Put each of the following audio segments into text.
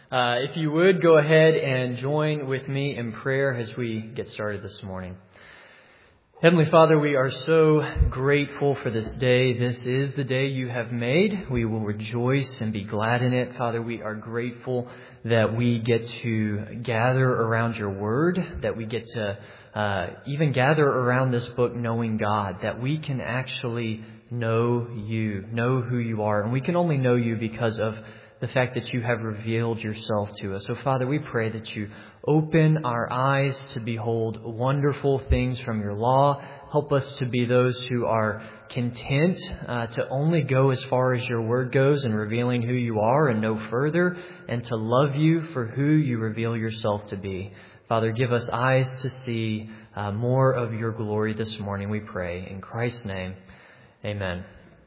If you would, go ahead and join with me in prayer as we get started this morning. Heavenly Father, we are so grateful for this day. This is the day you have made. We will rejoice and be glad in it. Father, we are grateful that we get to gather around your word, that we get to even gather around this book knowing God, that we can actually know you, know who you are. And we can only know you because of the fact that you have revealed yourself to us. So, Father, we pray that you open our eyes to behold wonderful things from your law. Help us to be those who are content to only go as far as your word goes in revealing who you are and no further, and to love you for who you reveal yourself to be. Father, give us eyes to see more of your glory this morning, we pray. In Christ's name, amen.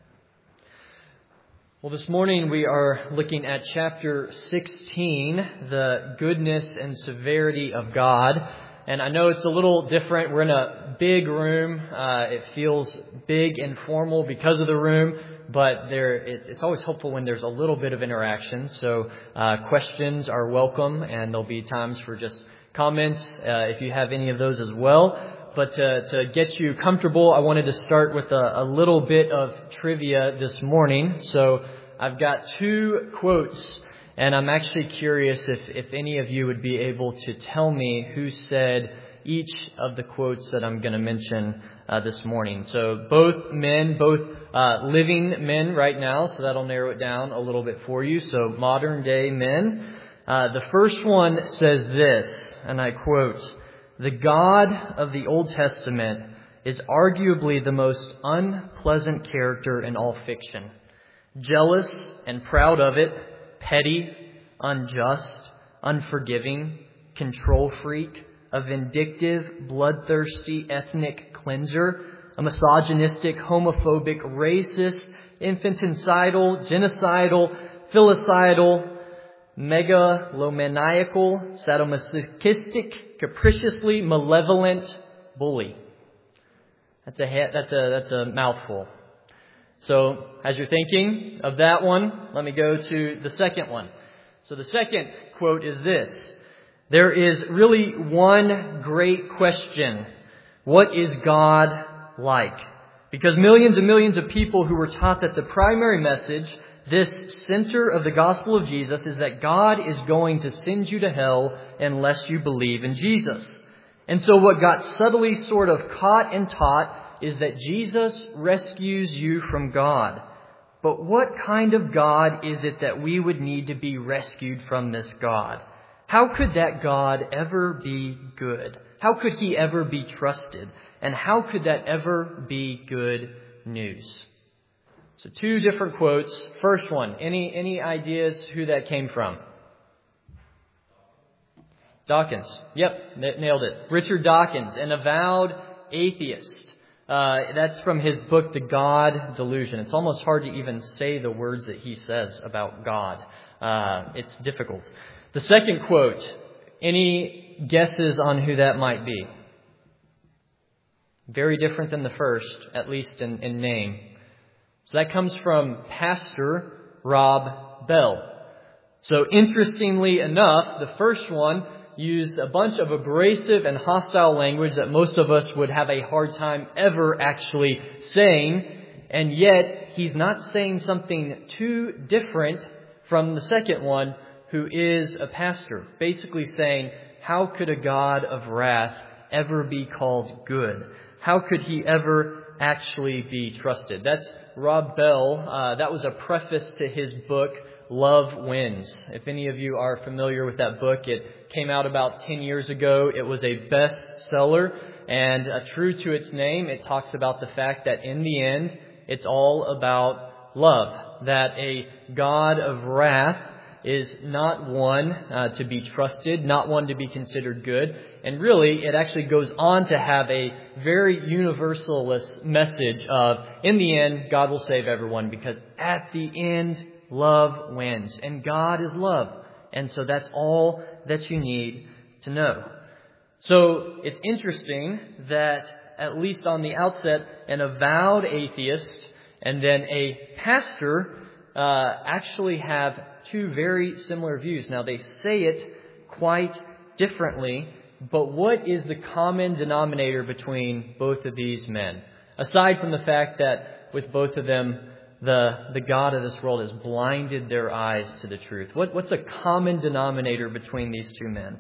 Well, this morning we are looking at chapter 16, the goodness and severity of God. And I know it's a little different. We're in a big room. It feels big and formal because of the room, but it's always helpful when there's a little bit of interaction. So questions are welcome, and there'll be times for just comments if you have any of those as well. But to get you comfortable, I wanted to start with a little bit of trivia this morning. So I've got two quotes, and I'm actually curious if any of you would be able to tell me who said each of the quotes that I'm going to mention this morning. So both men, both living men right now, so that'll narrow it down a little bit for you. So modern day men. The first one says this, and I quote, "The God of the Old Testament is arguably the most unpleasant character in all fiction. Jealous and proud of it, petty, unjust, unforgiving, control freak, a vindictive, bloodthirsty ethnic cleanser, a misogynistic, homophobic, racist, infanticidal, genocidal, filicidal, megalomaniacal, sadomasochistic, capriciously malevolent bully." That's a mouthful. So, as you're thinking of that one, let me go to the second one. So the second quote is this: "There is really one great question. What is God like?" Because millions and millions of people who were taught that the primary message, this center of the gospel of Jesus, is that God is going to send you to hell unless you believe in Jesus. And so what got subtly sort of caught and taught is that Jesus rescues you from God. But what kind of God is it that we would need to be rescued from this God? How could that God ever be good? How could he ever be trusted? And how could that ever be good news? So two different quotes. First one, any ideas who that came from? Dawkins. Yep, nailed it. Richard Dawkins, an avowed atheist. That's from his book, The God Delusion. It's almost hard to even say the words that he says about God. It's difficult. The second quote, any guesses on who that might be? Very different than the first, at least in name. So that comes from Pastor Rob Bell. So interestingly enough, the first one used a bunch of abrasive and hostile language that most of us would have a hard time ever actually saying. And yet, he's not saying something too different from the second one, who is a pastor. Basically saying, how could a God of wrath ever be called good? How could he ever actually be trusted? That's Rob Bell. That was a preface to his book, Love Wins. If any of you are familiar with that book, it came out about 10 years ago. It was a bestseller, and true to its name, it talks about the fact that in the end, it's all about love. That a God of wrath is not one to be trusted, not one to be considered good. And really, it actually goes on to have a very universalist message of, in the end, God will save everyone, because at the end, love wins. And God is love. And so that's all that you need to know. So it's interesting that, at least on the outset, an avowed atheist and then a pastor actually have two very similar views. Now, they say it quite differently, but what is the common denominator between both of these men? Aside from the fact that with both of them, the God of this world has blinded their eyes to the truth. What's a common denominator between these two men?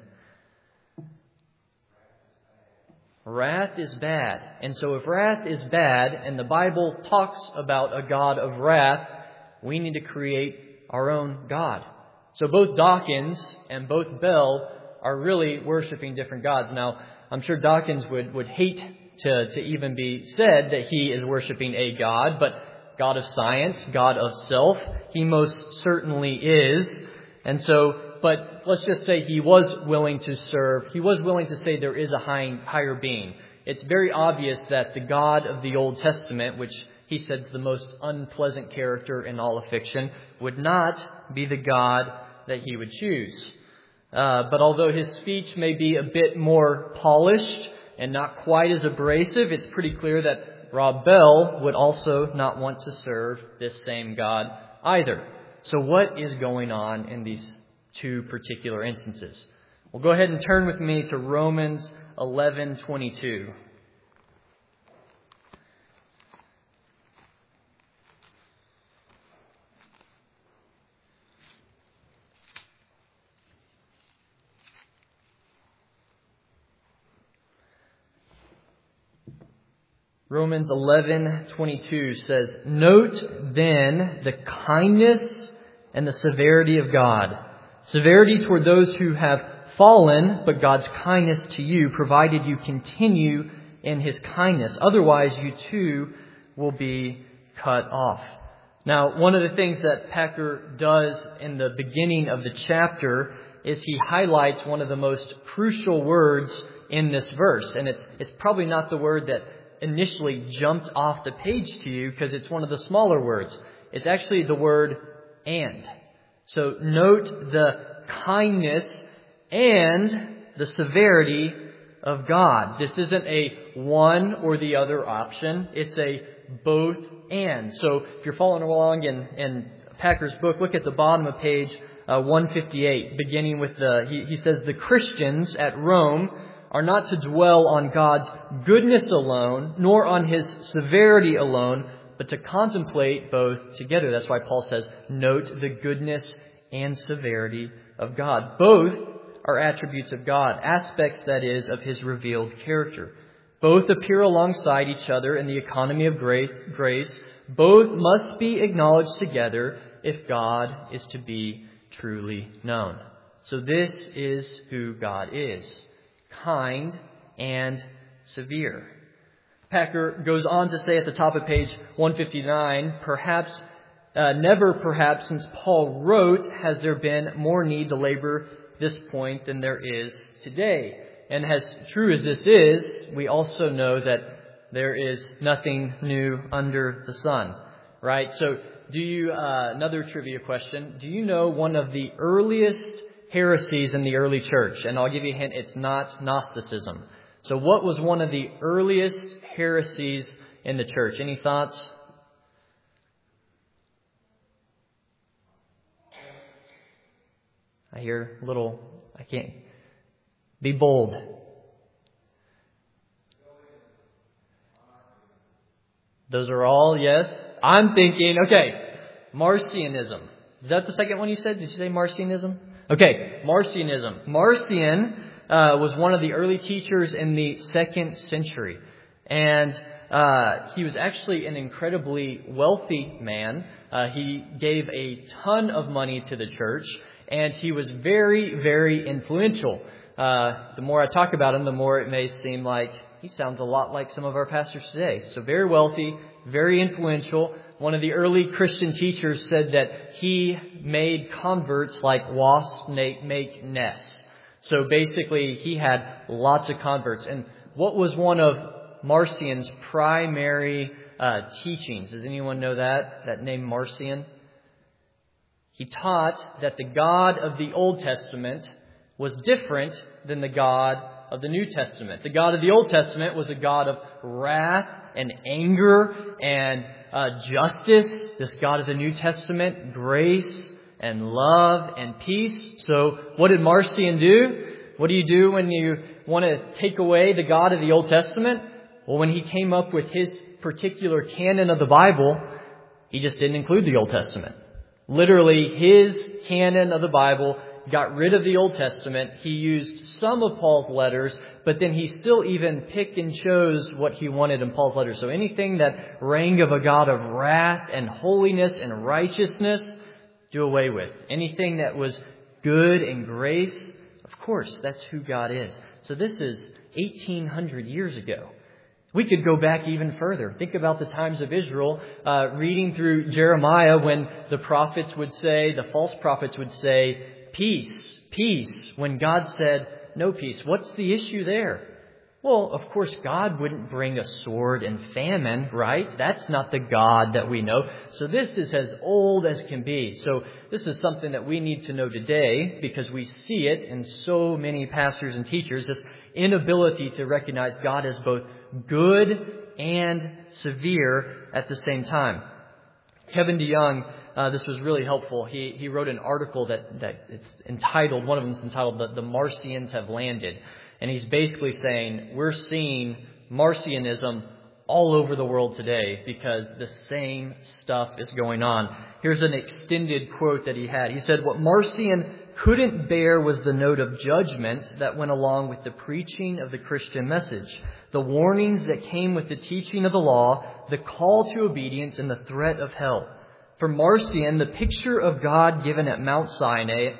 Wrath is bad. And so if wrath is bad, and the Bible talks about a God of wrath, we need to create our own God. So both Dawkins and both Bell are really worshiping different gods. Now, I'm sure Dawkins would hate to even be said that he is worshiping a God, but God of science, God of self, he most certainly is. And so, but let's just say he was willing to serve. He was willing to say there is a higher being. It's very obvious that the God of the Old Testament, which he said is the most unpleasant character in all of fiction, would not be the God that he would choose. But although his speech may be a bit more polished and not quite as abrasive, it's pretty clear that Rob Bell would also not want to serve this same God either. So what is going on in these two particular instances? Well, go ahead and turn with me to Romans 11:22. Romans 11:22 says, "Note then the kindness and the severity of God. Severity toward those who have fallen, but God's kindness to you, provided you continue in His kindness. Otherwise, you too will be cut off." Now, one of the things that Packer does in the beginning of the chapter is he highlights one of the most crucial words in this verse. And it's probably not the word that initially jumped off the page to you because it's one of the smaller words. It's actually the word "and." So note the kindness and the severity of God. This isn't a one or the other option. It's a both and. So if you're following along in Packer's book, look at the bottom of page 158, beginning with he says, "The Christians at Rome are not to dwell on God's goodness alone, nor on His severity alone, but to contemplate both together." That's why Paul says, note the goodness and severity of God. Both are attributes of God, aspects, that is, of His revealed character. Both appear alongside each other in the economy of grace. Both must be acknowledged together if God is to be truly known. So this is who God is: kind and severe. Packer goes on to say at the top of page 159, never perhaps since Paul wrote has there been more need to labor this point than there is today. And as true as this is, we also know that there is nothing new under the sun, right? So another trivia question, do you know one of the earliest heresies in the early church? And I'll give you a hint, it's not Gnosticism. So what was one of the earliest heresies in the church? Any thoughts? I hear I can't. Be bold. Those are all, yes? I'm thinking, okay, Marcionism. Is that the second one you said? Did you say Marcionism? Okay, Marcionism. Marcion was one of the early teachers in the 2nd century. And he was actually an incredibly wealthy man. He gave a ton of money to the church. And he was very, very influential. The more I talk about him, the more it may seem like he sounds a lot like some of our pastors today. So very wealthy, very influential. One of the early Christian teachers said that he made converts like wasps make nests. So basically, he had lots of converts. And what was one of Marcion's primary teachings? Does anyone know that name Marcion? He taught that the God of the Old Testament was different than the God of the New Testament. The God of the Old Testament was a God of wrath and anger and justice. This God of the New Testament, grace and love and peace. So what did Marcion do? What do you do when you want to take away the God of the Old Testament? Well, when he came up with his particular canon of the Bible, he just didn't include the Old Testament. Literally, his canon of the Bible got rid of the Old Testament. He used some of Paul's letters, but then he still even picked and chose what he wanted in Paul's letters. So anything that rang of a God of wrath and holiness and righteousness, do away with. Anything that was good and grace, of course, that's who God is. So this is 1,800 years ago. We could go back even further. Think about the times of Israel, reading through Jeremiah when the prophets would say, the false prophets would say, peace, peace, when God said, no peace. What's the issue there? Well, of course, God wouldn't bring a sword and famine, right? That's not the God that we know. So this is as old as can be. So this is something that we need to know today because we see it in so many pastors and teachers, this inability to recognize God as both good and severe at the same time. Kevin DeYoung, this was really helpful. He wrote an article that it's entitled, one of them is entitled, The Marcions Have Landed. And he's basically saying we're seeing Marcionism all over the world today because the same stuff is going on. Here's an extended quote that he had. He said, what Marcion couldn't bear was the note of judgment that went along with the preaching of the Christian message, the warnings that came with the teaching of the law, the call to obedience, and the threat of hell. For Marcion, the picture of God given at Mount Sinai,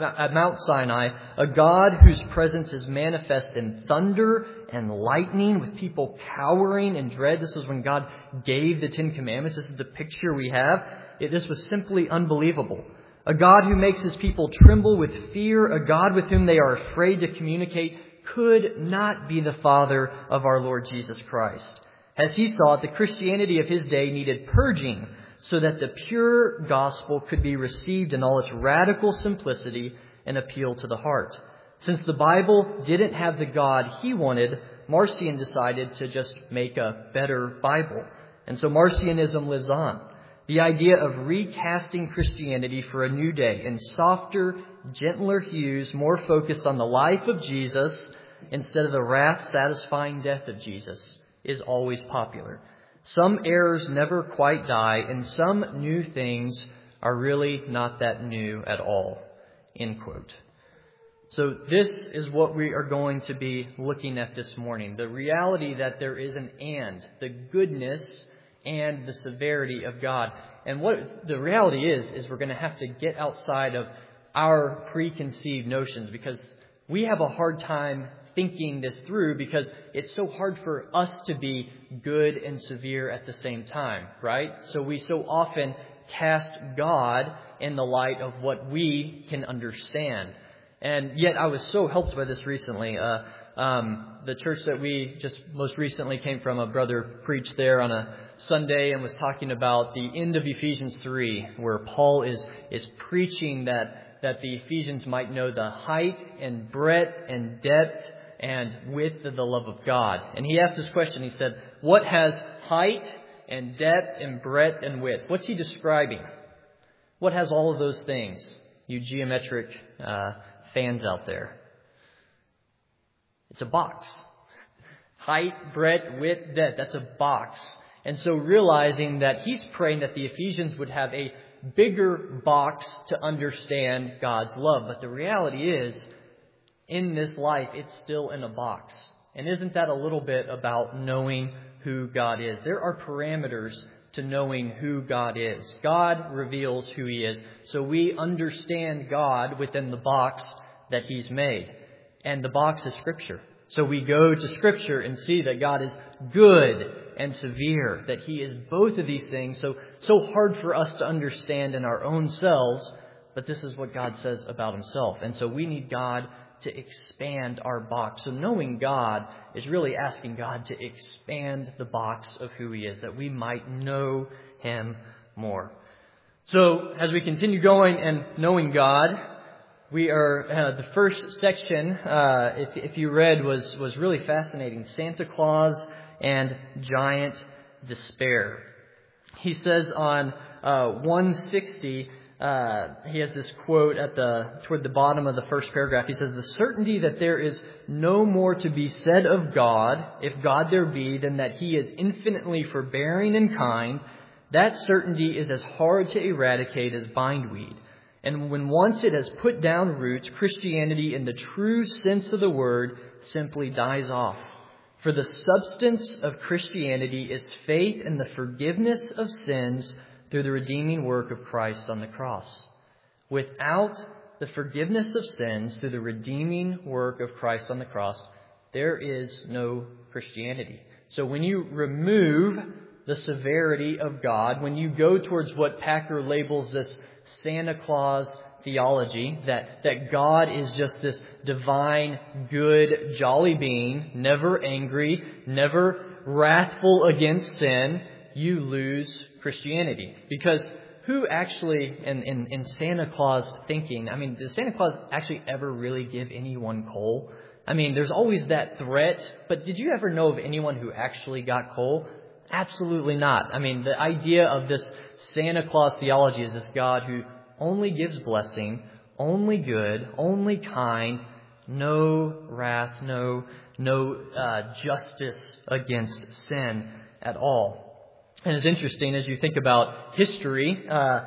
a God whose presence is manifest in thunder and lightning with people cowering in dread. This was when God gave the Ten Commandments. This is the picture we have. This was simply unbelievable. A God who makes his people tremble with fear, a God with whom they are afraid to communicate, could not be the Father of our Lord Jesus Christ. As he saw it, the Christianity of his day needed purging so that the pure gospel could be received in all its radical simplicity and appeal to the heart. Since the Bible didn't have the God he wanted, Marcion decided to just make a better Bible. And so Marcionism lives on. The idea of recasting Christianity for a new day in softer, gentler hues, more focused on the life of Jesus instead of the wrath-satisfying death of Jesus, is always popular. Some errors never quite die, and some new things are really not that new at all. End quote. So this is what we are going to be looking at this morning. The reality that there is an and, the goodness and the severity of God. And what the reality is we're going to have to get outside of our preconceived notions because we have a hard time thinking this through because it's so hard for us to be good and severe at the same time, right? So we so often cast God in the light of what we can understand. And yet I was so helped by this recently. The church that we just most recently came from, a brother preached there on a Sunday and was talking about the end of Ephesians 3, where Paul is preaching that the Ephesians might know the height and breadth and depth and width of the love of God. And he asked this question. He said, what has height and depth and breadth and width? What's he describing? What has all of those things? You geometric fans out there. It's a box. Height, breadth, width, depth. That's a box. And so realizing that he's praying that the Ephesians would have a bigger box to understand God's love. But the reality is, in this life, it's still in a box. And isn't that a little bit about knowing who God is? There are parameters to knowing who God is. God reveals who He is. So we understand God within the box that He's made. And the box is Scripture. So we go to Scripture and see that God is good and severe, that He is both of these things. So hard for us to understand in our own selves, but this is what God says about Himself. And so we need God to expand our box. So knowing God is really asking God to expand the box of who He is, that we might know Him more. So as we continue going and knowing God, we are the first section. If you read, was really fascinating. Santa Claus and giant despair. He says on 160, he has this quote toward the bottom of the first paragraph. He says, "The certainty that there is no more to be said of God, if God there be, than that He is infinitely forbearing and kind, that certainty is as hard to eradicate as bindweed. And when once it has put down roots, Christianity in the true sense of the word simply dies off. For the substance of Christianity is faith in the forgiveness of sins through the redeeming work of Christ on the cross. Without the forgiveness of sins through the redeeming work of Christ on the cross, there is no Christianity." So when you remove the severity of God, when you go towards what Packer labels this Santa Claus theology, that God is just this divine, good, jolly being, never angry, never wrathful against sin, you lose Christianity. Because who actually, in Santa Claus thinking, does Santa Claus actually ever really give anyone coal? There's always that threat, but did you ever know of anyone who actually got coal? Absolutely not. The idea of this Santa Claus theology is this God who only gives blessing, only good, only kind, no wrath, no justice against sin at all. And it's interesting as you think about history.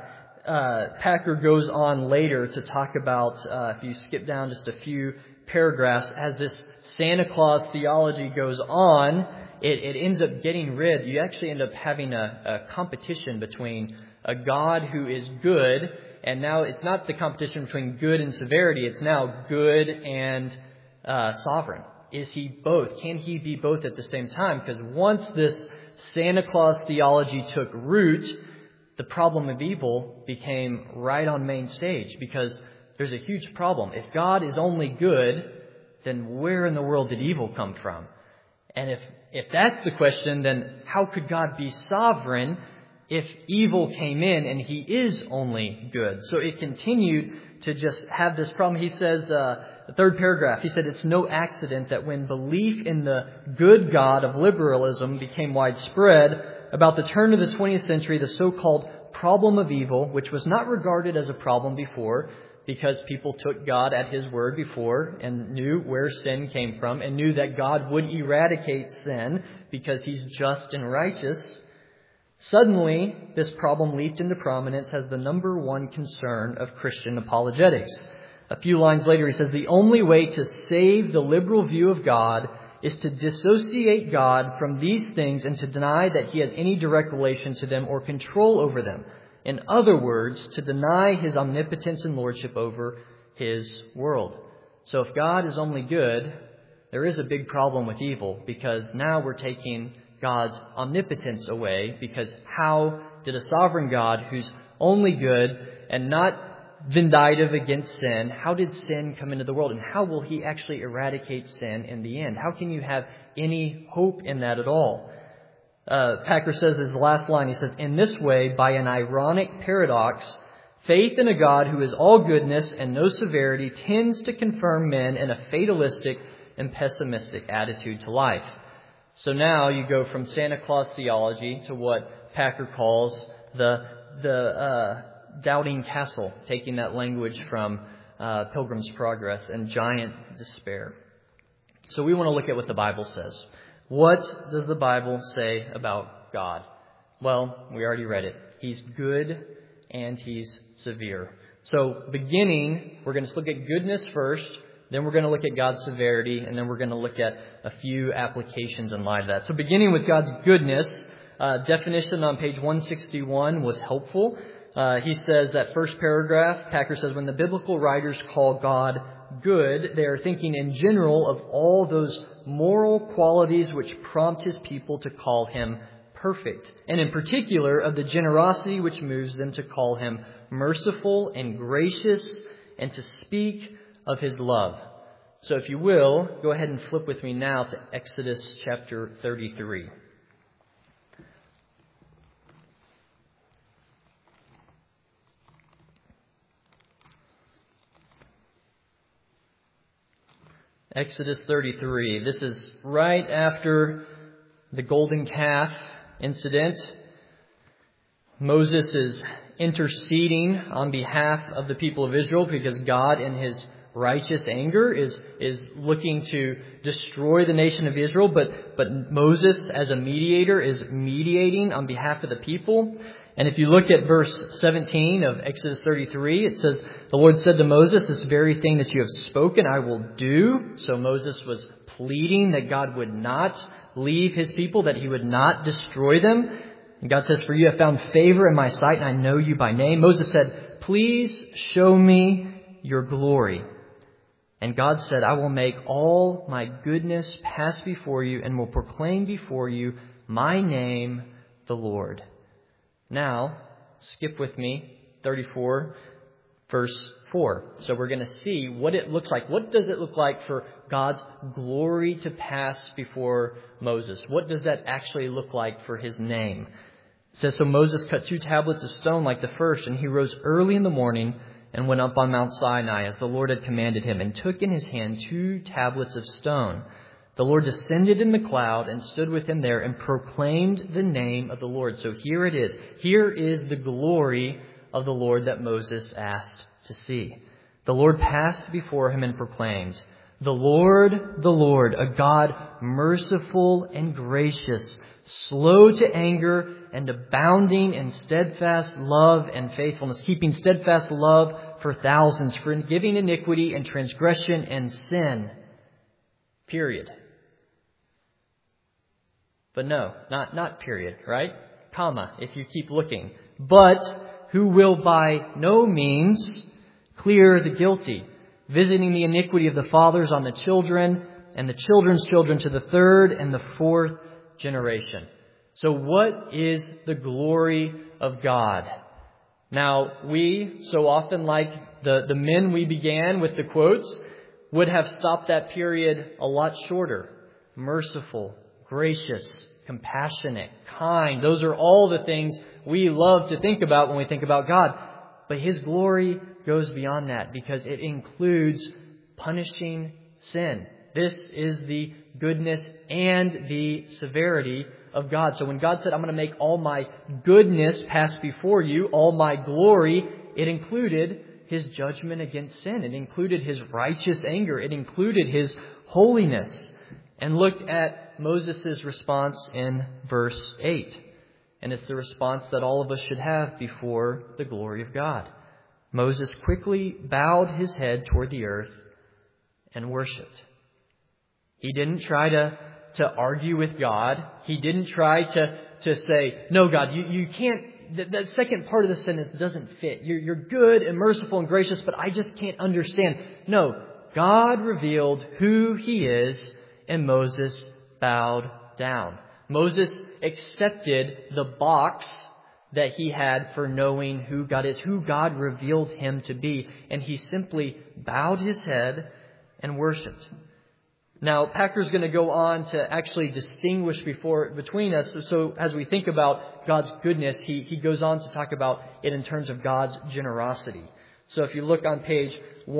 Packer goes on later to talk about, if you skip down just a few paragraphs, as this Santa Claus theology goes on, it ends up getting rid. You actually end up having a competition between a God who is good, and now it's not the competition between good and severity. It's now good and sovereign. Is He both? Can He be both at the same time? Because once this Santa Claus theology took root, the problem of evil became right on main stage, because there's a huge problem. If God is only good, then where in the world did evil come from? And if that's the question, then how could God be sovereign if evil came in and He is only good? So it continued to just have this problem. He says, the third paragraph, he said, "It's no accident that when belief in the good God of liberalism became widespread, about the turn of the 20th century, the so-called problem of evil, which was not regarded as a problem before, because people took God at His word before and knew where sin came from and knew that God would eradicate sin because He's just and righteous. Suddenly, this problem leaped into prominence as the number one concern of Christian apologetics." A few lines later, he says, "The only way to save the liberal view of God is to dissociate God from these things and to deny that He has any direct relation to them or control over them. In other words, to deny His omnipotence and lordship over His world." So if God is only good, there is a big problem with evil, because now we're taking God's omnipotence away, because how did a sovereign God who's only good and not vindictive against sin, how did sin come into the world? And how will He actually eradicate sin in the end? How can you have any hope in that at all? Packer says, as the last line, he says, "In this way, by an ironic paradox, faith in a God who is all goodness and no severity tends to confirm men in a fatalistic and pessimistic attitude to life." So now you go from Santa Claus theology to what Packer calls the doubting castle, taking that language from Pilgrim's Progress, and giant despair. So we want to look at what the Bible says. What does the Bible say about God? Well, we already read it. He's good and He's severe. So beginning, we're going to look at goodness first, then we're going to look at God's severity, and then we're going to look at a few applications in light of that. So beginning with God's goodness, definition on page 161 was helpful. He says that first paragraph, Packer says, when the biblical writers call God good, they are thinking in general of all those moral qualities which prompt His people to call Him perfect, and in particular of the generosity which moves them to call Him merciful and gracious and to speak of His love. So if you will, go ahead and flip with me now to Exodus chapter 33. Exodus 33. This is right after the golden calf incident. Moses is interceding on behalf of the people of Israel because God in His righteous anger is looking to destroy the nation of Israel, but Moses as a mediator is mediating on behalf of the people. And if you look at verse 17 of Exodus 33, it says, the Lord said to Moses, this very thing that you have spoken, I will do. So Moses was pleading that God would not leave His people, that He would not destroy them. And God says, for you have found favor in my sight, and I know you by name. Moses said, please show me your glory. And God said, I will make all my goodness pass before you and will proclaim before you my name, the Lord. Now, skip with me, 34, verse 4. So we're going to see what it looks like. What does it look like for God's glory to pass before Moses? What does that actually look like for His name? It says, so Moses cut 2 tablets of stone like the first, and he rose early in the morning and went up on Mount Sinai as the Lord had commanded him, and took in his hand 2 tablets of stone. The Lord descended in the cloud and stood with him there and proclaimed the name of the Lord. So here it is. Here is the glory of the Lord that Moses asked to see. The Lord passed before him and proclaimed, the Lord, a God merciful and gracious, slow to anger and abounding in steadfast love and faithfulness, keeping steadfast love for thousands, forgiving iniquity and transgression and sin. Period. But no, not period, right? Comma, if you keep looking. But who will by no means clear the guilty, visiting the iniquity of the fathers on the children and the children's children to the 3rd and the 4th generation. So what is the glory of God? Now, we so often, like the men we began with the quotes, would have stopped that period a lot shorter. Merciful, gracious, compassionate, kind. Those are all the things we love to think about when we think about God. But His glory goes beyond that because it includes punishing sin. This is the goodness and the severity of God. So when God said, I'm going to make all my goodness pass before you, all my glory, it included His judgment against sin. It included His righteous anger. It included His holiness. And look at Moses' response in verse 8. And it's the response that all of us should have before the glory of God. Moses quickly bowed his head toward the earth and worshipped. He didn't try to argue with God. He didn't try to say, no, God, you can't. That second part of the sentence doesn't fit. You're good and merciful and gracious, but I just can't understand. No, God revealed who He is, and Moses bowed down. Moses accepted the box that he had for knowing who God is, who God revealed Him to be, and he simply bowed his head and worshipped. Now, Packer's going to go on to actually distinguish between us. So as we think about God's goodness, he goes on to talk about it in terms of God's generosity. So if you look on page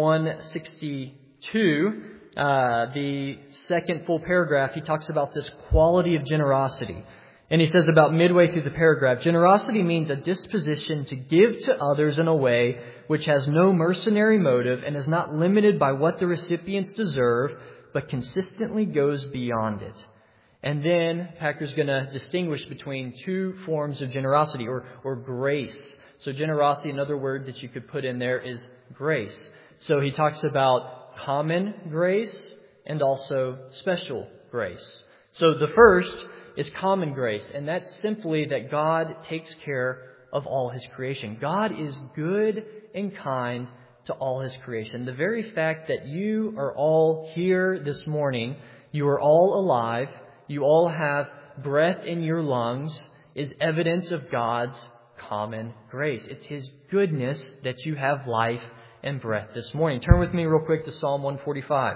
162, the second full paragraph, he talks about this quality of generosity. And he says about midway through the paragraph, generosity means a disposition to give to others in a way which has no mercenary motive and is not limited by what the recipients deserve, but consistently goes beyond it. And then Packer's going to distinguish between 2 forms of generosity or grace. So generosity, another word that you could put in there is grace. So he talks about common grace and also special grace. So the first is common grace, and that's simply that God takes care of all His creation. God is good and kind to all His creation. The very fact that you are all here this morning, you are all alive, you all have breath in your lungs, is evidence of God's common grace. It's His goodness that you have life and breath this morning. Turn with me real quick to Psalm 145.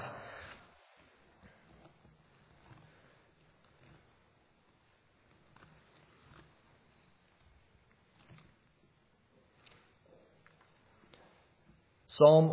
Psalm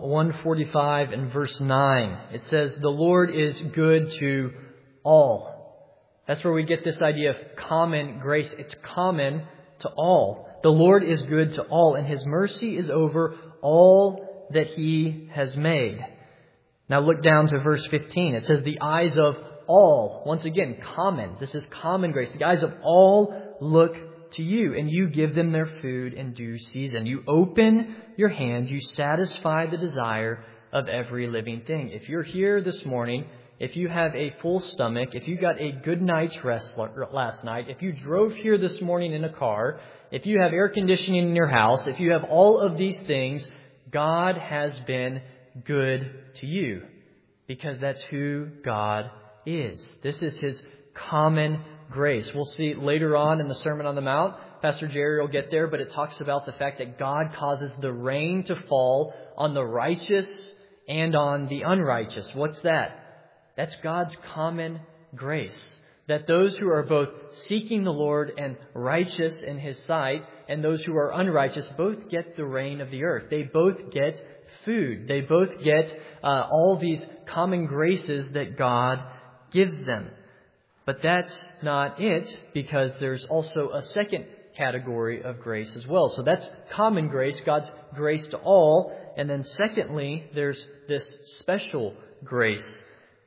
145 and verse 9. It says, the Lord is good to all. That's where we get this idea of common grace. It's common to all. The Lord is good to all, and His mercy is over all that He has made. Now look down to verse 15. It says, the eyes of all, once again, common. This is common grace. The eyes of all look to you, and you give them their food in due season. You open your hand, you satisfy the desire of every living thing. If you're here this morning, if you have a full stomach, if you got a good night's rest last night, if you drove here this morning in a car, if you have air conditioning in your house, if you have all of these things, God has been good to you, because that's who God is. This is His common grace. We'll see later on in the Sermon on the Mount. Pastor Jerry will get there, but it talks about the fact that God causes the rain to fall on the righteous and on the unrighteous. What's that? That's God's common grace. That those who are both seeking the Lord and righteous in His sight, and those who are unrighteous, both get the rain of the earth. They both get food. They both get all these common graces that God gives them. But that's not it, because there's also a second category of grace as well. So that's common grace, God's grace to all. And then secondly, there's this special grace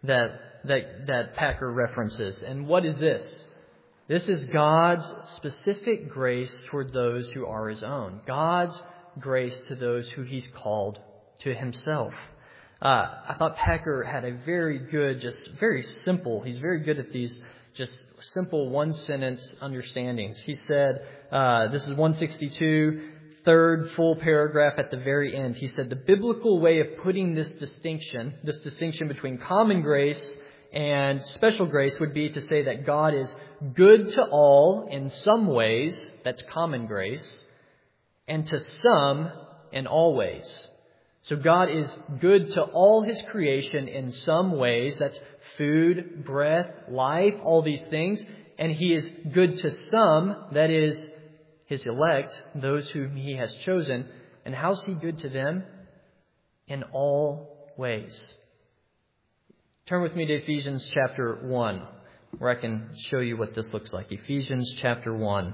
that Packer references. And what is this? This is God's specific grace toward those who are His own. God's grace to those who He's called to Himself. I thought Packer had a very good, just very simple, he's very good at these just simple one-sentence understandings. He said, this is 162, third full paragraph at the very end. He said, the biblical way of putting this distinction between common grace and special grace would be to say that God is good to all in some ways, that's common grace, and to some in all ways. So God is good to all His creation in some ways. That's food, breath, life, all these things. And He is good to some, that is His elect, those whom He has chosen. And how's He good to them? In all ways. Turn with me to Ephesians chapter 1, where I can show you what this looks like. Ephesians chapter 1.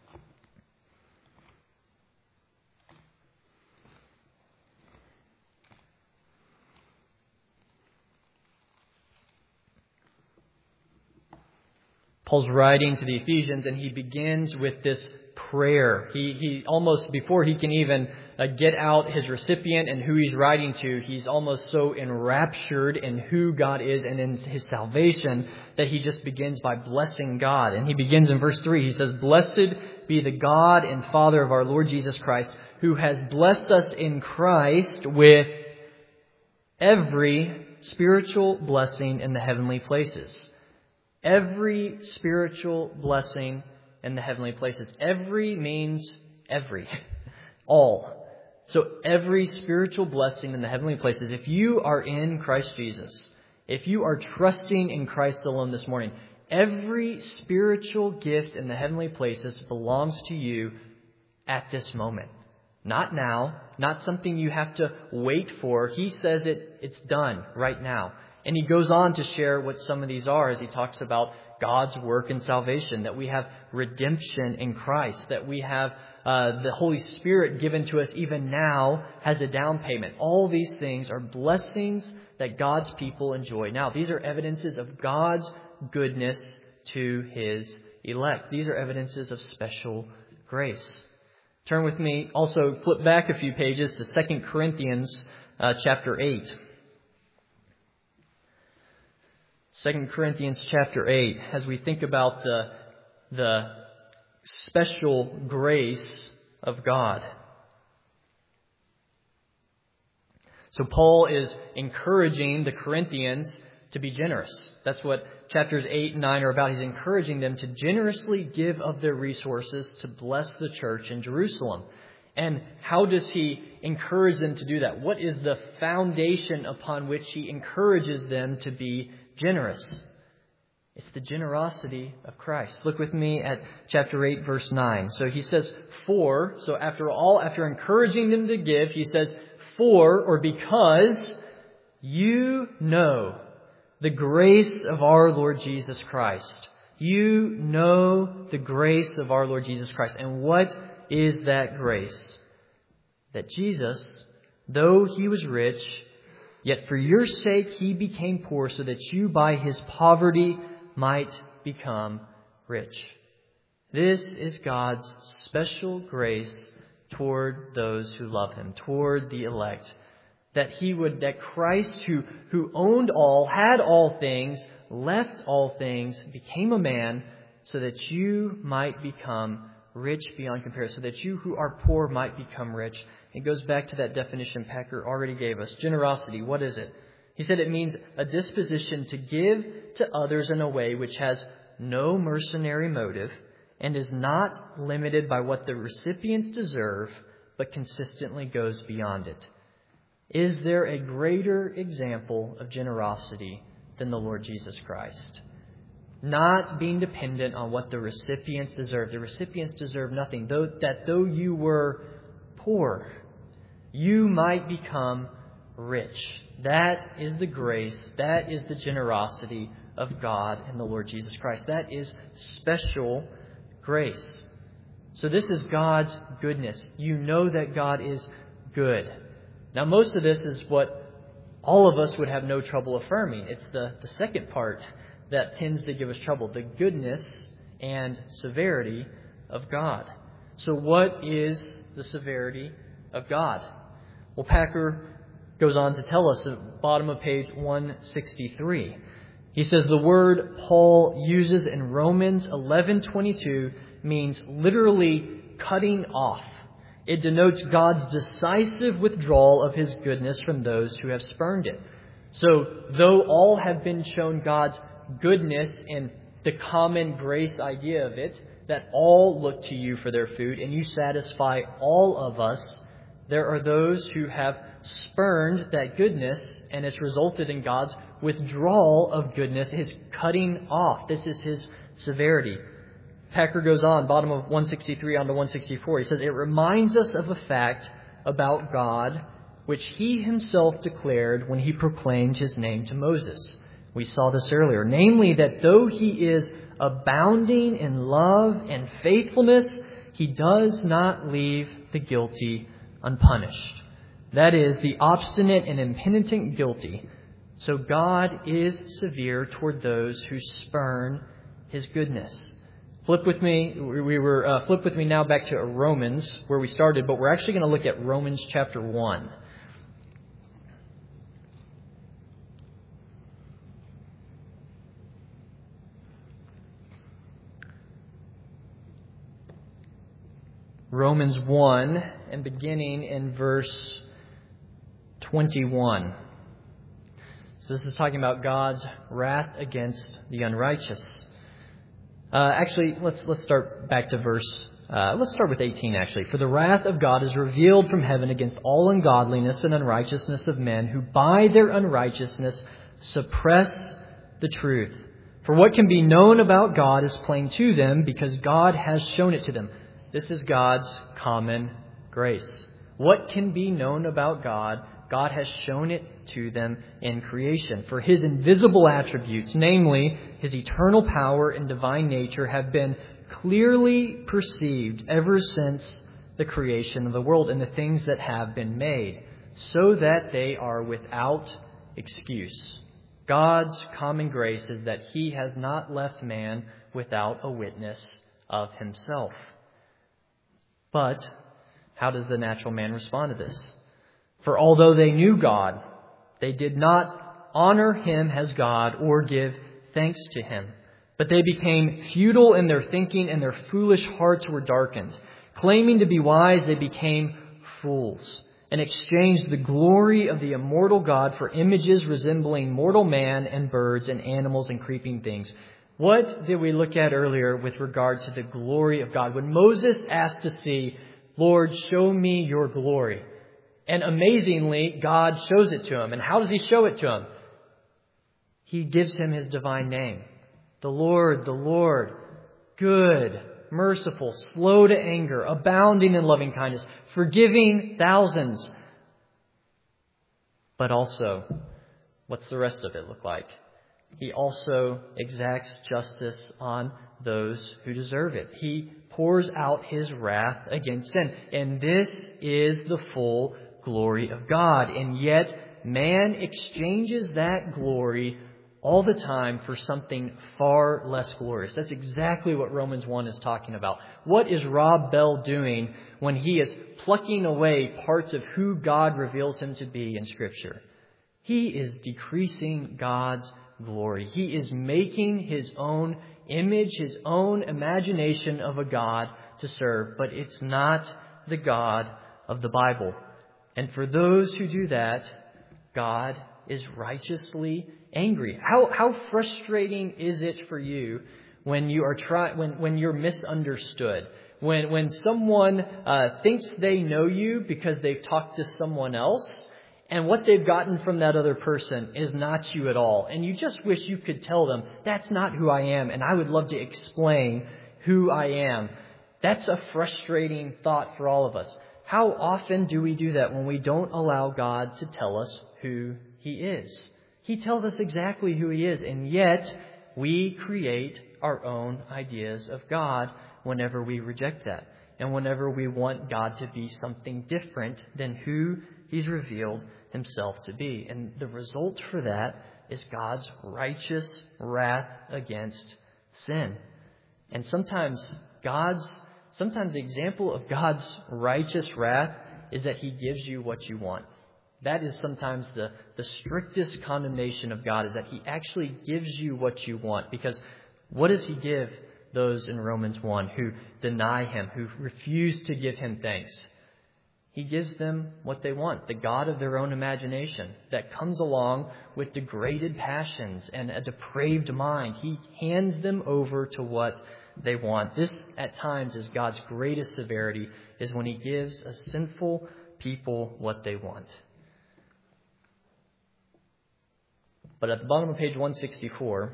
Paul's writing to the Ephesians, and he begins with this prayer. He almost, before he can even get out his recipient and who he's writing to, he's almost so enraptured in who God is and in His salvation that he just begins by blessing God. And he begins in verse 3. He says, "Blessed be the God and Father of our Lord Jesus Christ, who has blessed us in Christ with every spiritual blessing in the heavenly places." Every spiritual blessing in the heavenly places. Every means every. All. So every spiritual blessing in the heavenly places. If you are in Christ Jesus, if you are trusting in Christ alone this morning, every spiritual gift in the heavenly places belongs to you at this moment. Not now. Not something you have to wait for. He says it's done right now. And he goes on to share what some of these are as he talks about God's work in salvation, that we have redemption in Christ, that we have the Holy Spirit given to us even now as a down payment. All these things are blessings that God's people enjoy. Now, these are evidences of God's goodness to His elect. These are evidences of special grace. Turn with me, also flip back a few pages to 2 Corinthians chapter 8. 2 Corinthians chapter 8, as we think about the special grace of God. So Paul is encouraging the Corinthians to be generous. That's what chapters 8 and 9 are about. He's encouraging them to generously give of their resources to bless the church in Jerusalem. And how does he encourage them to do that? What is the foundation upon which he encourages them to be generous? It's the generosity of Christ. Look with me at chapter 8, verse 9. So he says, after encouraging them to give, he says, for or because you know the grace of our Lord Jesus Christ, You know the grace of our Lord Jesus Christ. And what is that grace? That Jesus, though he was rich, yet for your sake he became poor, so that you by his poverty might become rich. This is God's special grace toward those who love him, toward the elect. That Christ, who owned all, had all things, left all things, became a man, so that you might become rich beyond comparison, so that you who are poor might become rich. It goes back to that definition Packer already gave us. Generosity, what is it? He said it means a disposition to give to others in a way which has no mercenary motive and is not limited by what the recipients deserve, but consistently goes beyond it. Is there a greater example of generosity than the Lord Jesus Christ? Not being dependent on what the recipients deserve. The recipients deserve nothing. Though you were poor, you might become rich. That is the grace. That is the generosity of God and the Lord Jesus Christ. That is special grace. So this is God's goodness. You know that God is good. Now, most of this is what all of us would have no trouble affirming. It's the second part that tends to give us trouble, the goodness and severity of God. So what is the severity of God? Well, Packer goes on to tell us at the bottom of page 163. He says the word Paul uses in Romans 11:22 means literally cutting off. It denotes God's decisive withdrawal of his goodness from those who have spurned it. So, though all have been shown God's goodness and the common grace idea of it, that all look to you for their food and you satisfy all of us, there are those who have spurned that goodness, and it's resulted in God's withdrawal of goodness, his cutting off. This is his severity. Packer goes on, bottom of 163 on to 164. He says, it reminds us of a fact about God which he himself declared when he proclaimed his name to Moses. We saw this earlier. Namely, that though he is abounding in love and faithfulness, he does not leave the guilty unpunished. That is, the obstinate and impenitent guilty. So God is severe toward those who spurn his goodness. Flip with me now back to Romans, where we started, but we're actually going to look at Romans chapter 1. Romans 1, and beginning in verse 21. So this is talking about God's wrath against the unrighteous. Actually, let's start back to let's start with 18 actually. For the wrath of God is revealed from heaven against all ungodliness and unrighteousness of men who by their unrighteousness suppress the truth. For what can be known about God is plain to them because God has shown it to them. This is God's common grace. What can be known about God? God has shown it to them in creation. For his invisible attributes, namely his eternal power and divine nature, have been clearly perceived ever since the creation of the world and the things that have been made, so that they are without excuse. God's common grace is that he has not left man without a witness of himself. But how does the natural man respond to this? For although they knew God, they did not honor him as God or give thanks to him. But they became futile in their thinking, and their foolish hearts were darkened. Claiming to be wise, they became fools, and exchanged the glory of the immortal God for images resembling mortal man and birds and animals and creeping things. What did we look at earlier with regard to the glory of God? When Moses asked to see, Lord, show me your glory. And amazingly, God shows it to him. And how does he show it to him? He gives him his divine name. The Lord, good, merciful, slow to anger, abounding in loving kindness, forgiving thousands. But also, what's the rest of it look like? He also exacts justice on those who deserve it. He pours out his wrath against sin. And this is the full glory of God. And yet, man exchanges that glory all the time for something far less glorious. That's exactly what Romans 1 is talking about. What is Rob Bell doing when he is plucking away parts of who God reveals him to be in Scripture? He is decreasing God's glory. He is making his own image, his own imagination of a God to serve. But it's not the God of the Bible. And for those who do that, God is righteously angry. How frustrating is it for you when you are when you're misunderstood? When someone thinks they know you because they've talked to someone else, and what they've gotten from that other person is not you at all. And you just wish you could tell them, that's not who I am, and I would love to explain who I am. That's a frustrating thought for all of us. How often do we do that when we don't allow God to tell us who He is? He tells us exactly who He is, and yet we create our own ideas of God whenever we reject that, and whenever we want God to be something different than who He's revealed Himself to be. And the result for that is God's righteous wrath against sin. And sometimes the example of God's righteous wrath is that He gives you what you want. That is sometimes the strictest condemnation of God, is that He actually gives you what you want. Because what does He give those in Romans 1 who deny Him, who refuse to give Him thanks? He gives them what they want, the God of their own imagination that comes along with degraded passions and a depraved mind. He hands them over to what they want. This, at times, is God's greatest severity, is when He gives a sinful people what they want. But at the bottom of page 164,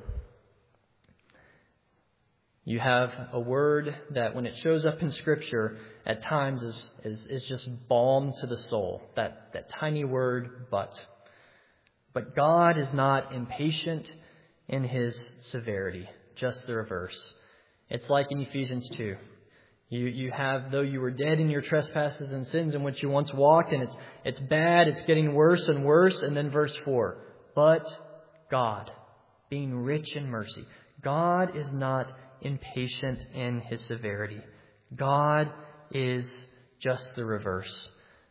you have a word that, when it shows up in Scripture, at times is just balm to the soul. That tiny word, but. But God is not impatient in His severity, just the reverse. It's like in Ephesians 2. You have, though you were dead in your trespasses and sins in which you once walked, and it's bad, it's getting worse and worse. And then verse 4, but God, being rich in mercy. God is not impatient in His severity. God is just the reverse.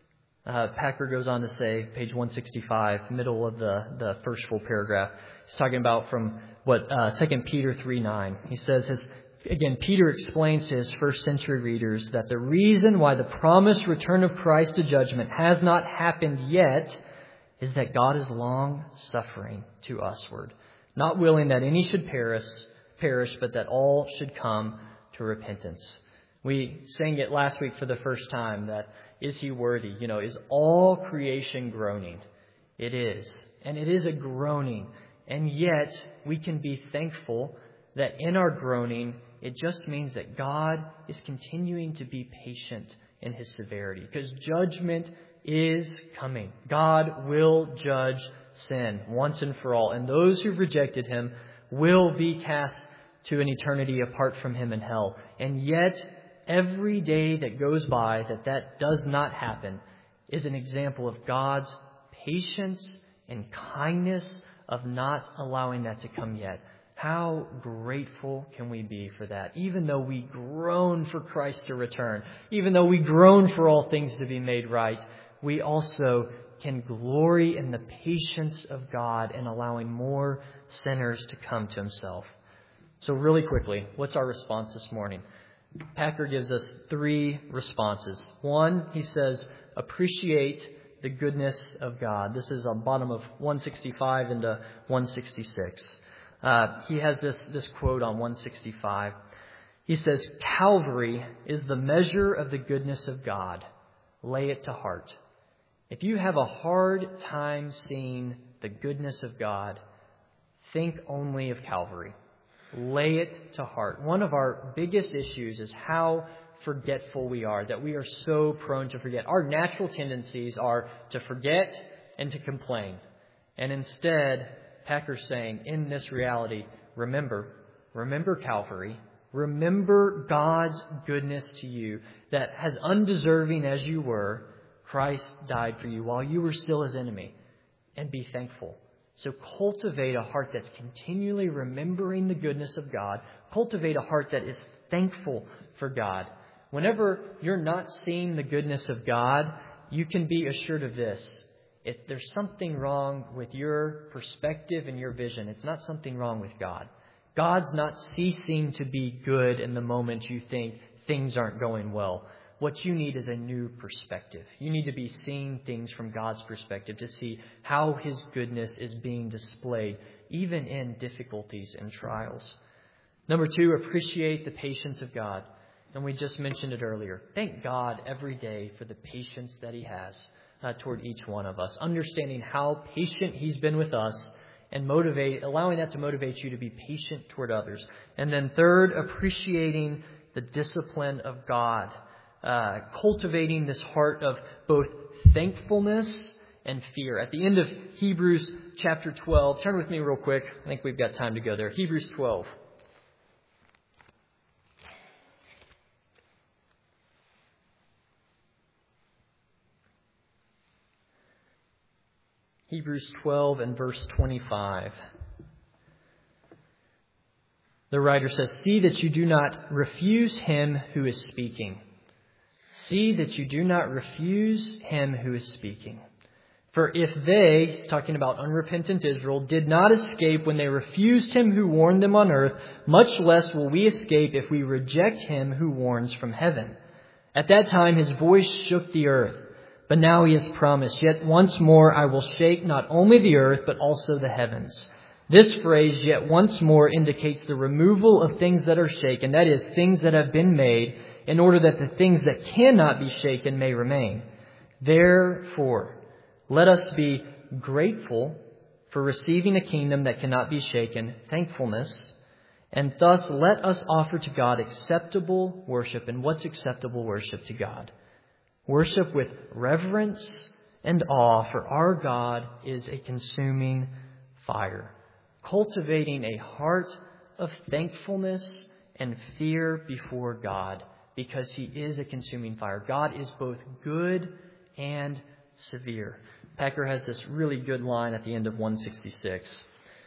Packer goes on to say, page 165, middle of the first full paragraph, he's talking about from what 2 Peter 3:9. He says, again, Peter explains to his first century readers that the reason why the promised return of Christ to judgment has not happened yet is that God is long suffering to usward, not willing that any should perish, but that all should come to repentance. We sang it last week for the first time, that is He worthy? Is all creation groaning? It is. And it is a groaning. And yet we can be thankful that in our groaning, it just means that God is continuing to be patient in His severity, because judgment is coming. God will judge sin once and for all. And those who've rejected Him will be cast to an eternity apart from Him in hell. And yet, every day that goes by that does not happen is an example of God's patience and kindness of not allowing that to come yet. How grateful can we be for that? Even though we groan for Christ to return, even though we groan for all things to be made right, we also can glory in the patience of God in allowing more sinners to come to Himself. So really quickly, what's our response this morning? Packer gives us 3 responses. 1, he says, appreciate the goodness of God. This is on bottom of 165 into 166. He has this quote on 165. He says, Calvary is the measure of the goodness of God. Lay it to heart. If you have a hard time seeing the goodness of God, think only of Calvary. Lay it to heart. One of our biggest issues is how forgetful we are, that we are so prone to forget. Our natural tendencies are to forget and to complain. And instead, Packer's saying, in this reality, remember Calvary. Remember God's goodness to you, that as undeserving as you were, Christ died for you while you were still his enemy. And be thankful. So cultivate a heart that's continually remembering the goodness of God. Cultivate a heart that is thankful for God. Whenever you're not seeing the goodness of God, you can be assured of this. If there's something wrong with your perspective and your vision, it's not something wrong with God. God's not ceasing to be good in the moment you think things aren't going well. What you need is a new perspective. You need to be seeing things from God's perspective to see how his goodness is being displayed, even in difficulties and trials. Number 2, appreciate the patience of God. And we just mentioned it earlier. Thank God every day for the patience that he has toward each one of us. Understanding how patient he's been with us and allowing that to motivate you to be patient toward others. And then third, appreciating the discipline of God. Cultivating this heart of both thankfulness and fear. At the end of Hebrews chapter 12, turn with me real quick. I think we've got time to go there. Hebrews 12. Hebrews 12 and verse 25. The writer says, "See that you do not refuse him who is speaking. See that you do not refuse him who is speaking. For if they," talking about unrepentant Israel, "did not escape when they refused him who warned them on earth, much less will we escape if we reject him who warns from heaven. At that time his voice shook the earth. But now he has promised, yet once more I will shake not only the earth, but also the heavens." This phrase, "yet once more," indicates the removal of things that are shaken, that is, things that have been made, in order that the things that cannot be shaken may remain. Therefore, let us be grateful for receiving a kingdom that cannot be shaken, thankfulness, and thus let us offer to God acceptable worship. And what's acceptable worship to God? Worship with reverence and awe, for our God is a consuming fire. Cultivating a heart of thankfulness and fear before God, because he is a consuming fire. God is both good and severe. Packer has this really good line at the end of 166.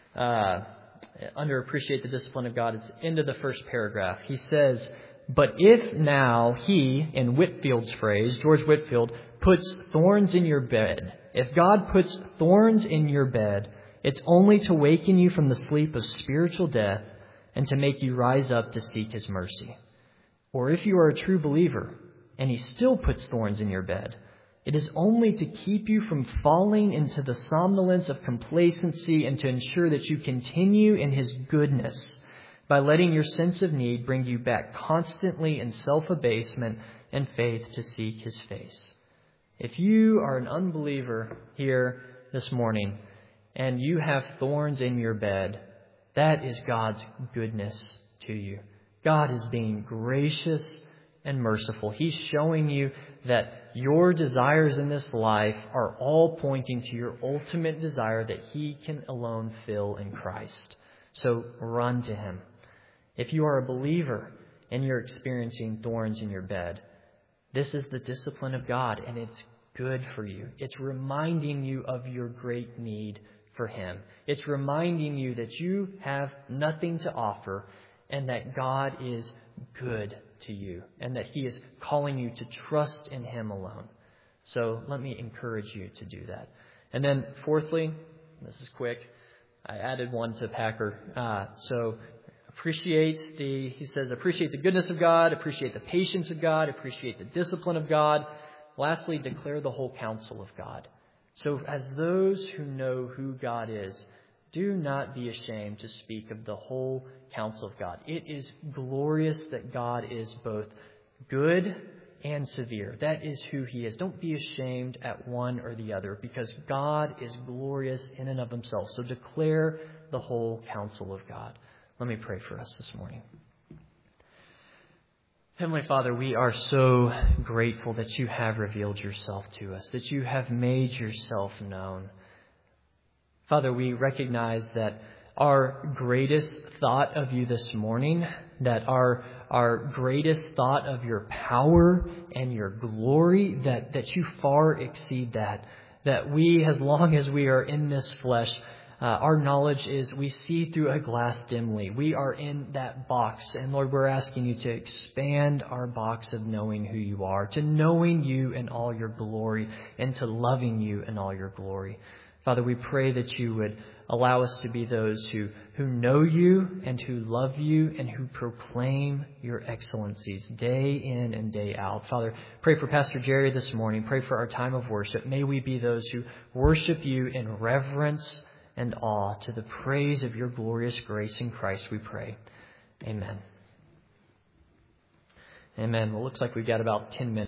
Under appreciate the discipline of God, it's end of the first paragraph. He says, "But if now he," in Whitfield's phrase, George Whitfield, "puts thorns in your bed," if God puts thorns in your bed, it's only to waken you from the sleep of spiritual death and to make you rise up to seek his mercy. Or if you are a true believer and he still puts thorns in your bed, it is only to keep you from falling into the somnolence of complacency and to ensure that you continue in his goodness by letting your sense of need bring you back constantly in self-abasement and faith to seek his face." If you are an unbeliever here this morning and you have thorns in your bed, that is God's goodness to you. God is being gracious and merciful. He's showing you that your desires in this life are all pointing to your ultimate desire that he can alone fill in Christ. So run to him. If you are a believer and you're experiencing thorns in your bed, this is the discipline of God, and it's good for you. It's reminding you of your great need for him. It's reminding you that you have nothing to offer and that God is good to you and that he is calling you to trust in him alone. So let me encourage you to do that. And then fourthly, this is quick, I added one to Packer. Appreciate the goodness of God, appreciate the patience of God, appreciate the discipline of God. Lastly, declare the whole counsel of God. So as those who know who God is, do not be ashamed to speak of the whole counsel of God. It is glorious that God is both good and severe. That is who he is. Don't be ashamed at one or the other, because God is glorious in and of himself. So declare the whole counsel of God. Let me pray for us this morning. Heavenly Father, we are so grateful that you have revealed yourself to us, that you have made yourself known. Father, we recognize that our greatest thought of you this morning, that our greatest thought of your power and your glory, that you far exceed that we, as long as we are in this flesh, our knowledge is we see through a glass dimly. We are in that box. And Lord, we're asking you to expand our box of knowing who you are, to knowing you in all your glory, and to loving you in all your glory. Father, we pray that you would allow us to be those who know you and who love you and who proclaim your excellencies day in and day out. Father, pray for Pastor Jerry this morning. Pray for our time of worship. May we be those who worship you in reverence and awe to the praise of your glorious grace in Christ, we pray. Amen. Amen. Well, it looks like we've got about 10 minutes.